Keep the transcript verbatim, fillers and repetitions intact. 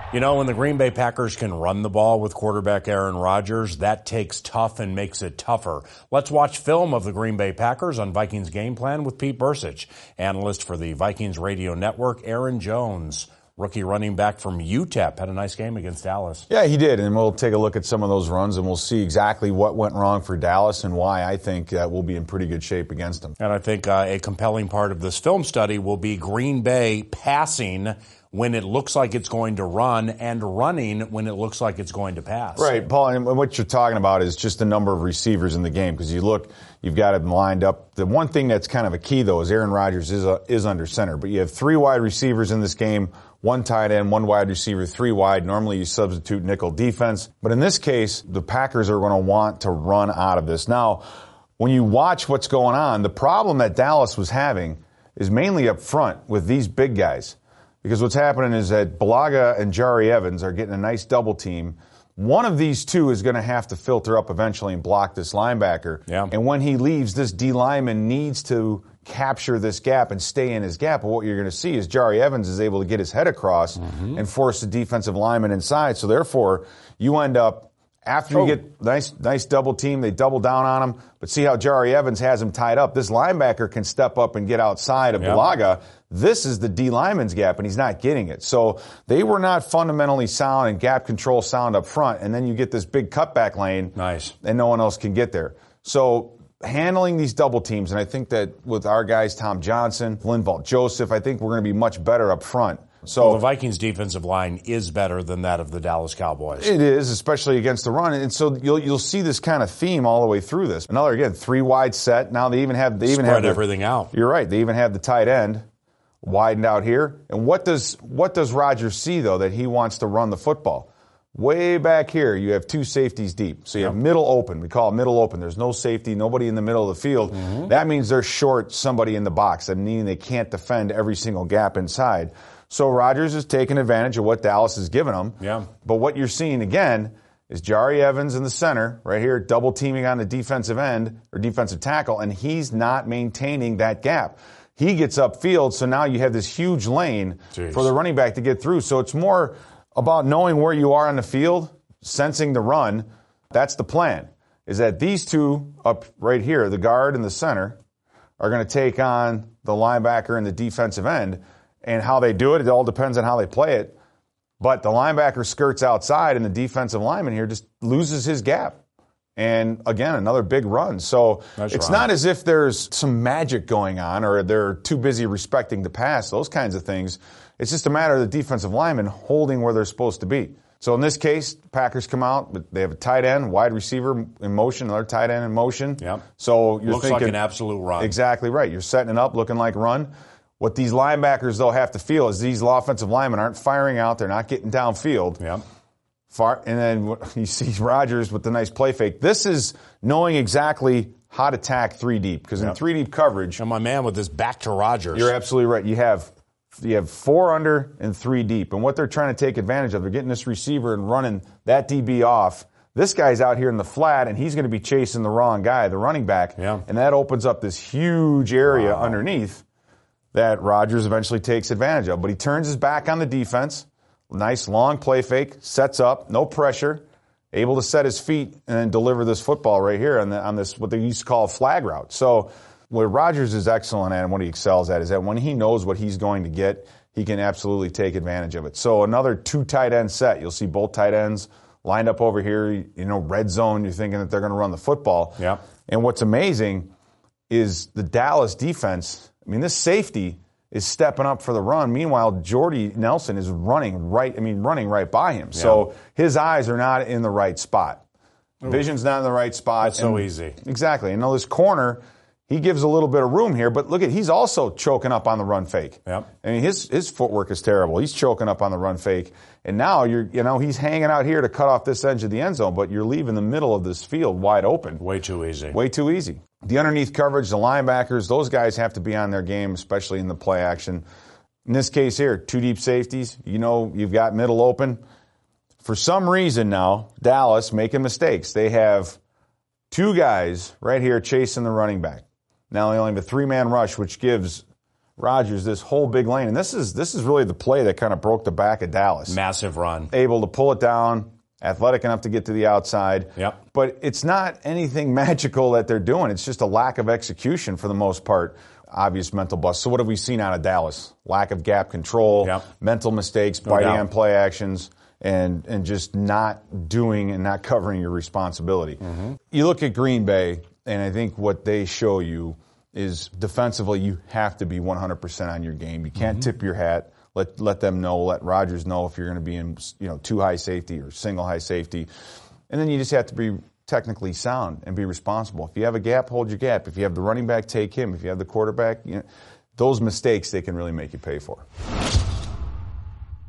You know, when the Green Bay Packers can run the ball with quarterback Aaron Rodgers, that takes tough and makes it tougher. Let's watch film of the Green Bay Packers on Vikings Game Plan with Pete Bercich. Analyst for the Vikings Radio Network, Aaron Jones, rookie running back from U T E P, had a nice game against Dallas. Yeah, he did, and we'll take a look at some of those runs, and we'll see exactly what went wrong for Dallas and why I think uh, we'll be in pretty good shape against them. And I think uh, a compelling part of this film study will be Green Bay passing when it looks like it's going to run and running when it looks like it's going to pass. Right, Paul, and what you're talking about is just the number of receivers in the game, because you look, you've got them lined up. The one thing that's kind of a key, though, is Aaron Rodgers is, uh, is under center, but you have three wide receivers in this game, one tight end, one wide receiver, three wide. Normally you substitute nickel defense, but in this case, the Packers are going to want to run out of this. Now, when you watch what's going on, the problem that Dallas was having is mainly up front with these big guys. Because what's happening is that Bulaga and Jahri Evans are getting a nice double team. One of these two is going to have to filter up eventually and block this linebacker. Yeah. And when he leaves, this D lineman needs to capture this gap and stay in his gap. But what you're going to see is Jahri Evans is able to get his head across mm-hmm. and force the defensive lineman inside. So therefore, you end up, after oh. you get nice, nice double team, they double down on him. But see how Jahri Evans has him tied up. This linebacker can step up and get outside of yeah. Bulaga. This is the D lineman's gap, and he's not getting it. So they were not fundamentally sound and gap control sound up front, and then you get this big cutback lane, nice, and no one else can get there. So handling these double teams, and I think that with our guys, Tom Johnson, Linval Joseph, I think we're going to be much better up front. So well, the Vikings' defensive line is better than that of the Dallas Cowboys. It is, especially against the run, and so you'll you'll see this kind of theme all the way through this. Another again three wide set. Now they even have they even Spread have the, everything out. You're right. They even have the tight end widened out here. And what does what does Rodgers see though that he wants to run the football? Way back here, you have two safeties deep. So you yep. have middle open. We call it middle open. There's no safety, nobody in the middle of the field. Mm-hmm. That means they're short somebody in the box. That means they can't defend every single gap inside. So Rodgers is taking advantage of what Dallas has given him. Yeah. But what you're seeing again is Jahri Evans in the center, right here, double teaming on the defensive end or defensive tackle, and he's not maintaining that gap. He gets upfield, so now you have this huge lane Jeez. for the running back to get through. So it's more about knowing where you are on the field, sensing the run. That's the plan, is that these two up right here, the guard and the center, are going to take on the linebacker and the defensive end. And how they do it, it all depends on how they play it. But the linebacker skirts outside, and the defensive lineman here just loses his gap. And, again, another big run. So That's it's right. not as if there's some magic going on or they're too busy respecting the pass, those kinds of things. It's just a matter of the defensive lineman holding where they're supposed to be. So in this case, the Packers come out, but they have a tight end, wide receiver in motion, another tight end in motion. Yep. So you're Looks thinking, like an absolute run. Exactly right. You're setting it up, looking like a run. What these linebackers, though, have to feel is these offensive linemen aren't firing out. They're not getting downfield. Yep. Far, and then you see Rodgers with the nice play fake. This is knowing exactly how to tack three deep, because yep. in three deep coverage, and my man with this back to Rodgers. You're absolutely right. You have you have four under and three deep, and what they're trying to take advantage of, they're getting this receiver and running that D B off. This guy's out here in the flat, and he's going to be chasing the wrong guy, the running back, yeah. and that opens up this huge area wow. underneath that Rodgers eventually takes advantage of. But he turns his back on the defense. Nice long play fake, sets up, no pressure, able to set his feet and then deliver this football right here on, the, on this, what they used to call a flag route. So what Rodgers is excellent at and what he excels at is that when he knows what he's going to get, he can absolutely take advantage of it. So another two tight end set. You'll see both tight ends lined up over here, you know, red zone. You're thinking that they're going to run the football. Yeah. And what's amazing is the Dallas defense. I mean, this safety is stepping up for the run. Meanwhile, Jordy Nelson is running right, I mean, running right by him. Yeah. So his eyes are not in the right spot. Ooh. Vision's not in the right spot. That's so easy. Exactly. And now this corner, he gives a little bit of room here, but look at, he's also choking up on the run fake. Yep. I mean, his, his footwork is terrible. He's choking up on the run fake. And now you're, you know, he's hanging out here to cut off this edge of the end zone, but you're leaving the middle of this field wide open. Way too easy. Way too easy. The underneath coverage, the linebackers, those guys have to be on their game, especially in the play action. In this case here, two deep safeties. You know, you've got middle open. For some reason now, Dallas making mistakes. They have two guys right here chasing the running back. Now they only have a three-man rush, which gives Rodgers this whole big lane. And this is this is really the play that kind of broke the back of Dallas. Massive run. Able to pull it down, athletic enough to get to the outside. Yep. But it's not anything magical that they're doing. It's just a lack of execution for the most part. Obvious mental bust. So what have we seen out of Dallas? Lack of gap control, yep. mental mistakes, No biting doubt. on play actions, and and just not doing and not covering your responsibility. Mm-hmm. You look at Green Bay, and I think what they show you is defensively you have to be one hundred percent on your game. You can't mm-hmm. tip your hat. Let let them know, let Rodgers know if you're going to be in, you know, two high safety or single high safety. And then you just have to be technically sound and be responsible. If you have a gap, hold your gap. If you have the running back, take him. If you have the quarterback, you know, those mistakes they can really make you pay for.